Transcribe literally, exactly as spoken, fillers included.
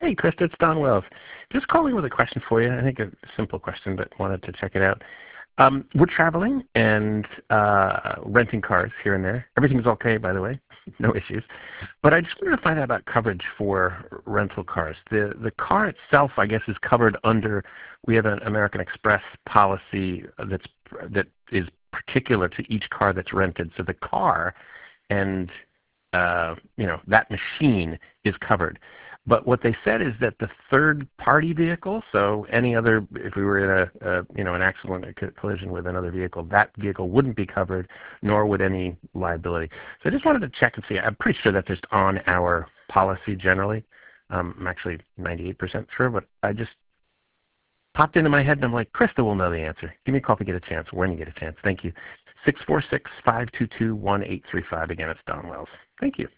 Hey, Krista, it's Don Wells. Just calling with a question for you. I think a simple question, but wanted to check it out. Um, we're traveling and uh, renting cars here and there. Everything's okay, by the way, no issues. But I just wanted to find out about coverage for rental cars. The the car itself, I guess, is covered under. We have an American Express policy that's that is particular to each car that's rented. So the car and uh, you know that machine is covered. But what they said is that the third-party vehicle, so any other, if we were in a, a you know an accident, a collision with another vehicle, that vehicle wouldn't be covered, nor would any liability. So I just wanted to check and see. I'm pretty sure that's just on our policy generally. Um, I'm actually ninety-eight percent sure, but I just popped into my head and I'm like, Krista will know the answer. Give me a call if you get a chance, when you get a chance. Thank you. six four six, five two two, one eight three five. Again, it's Don Wells. Thank you.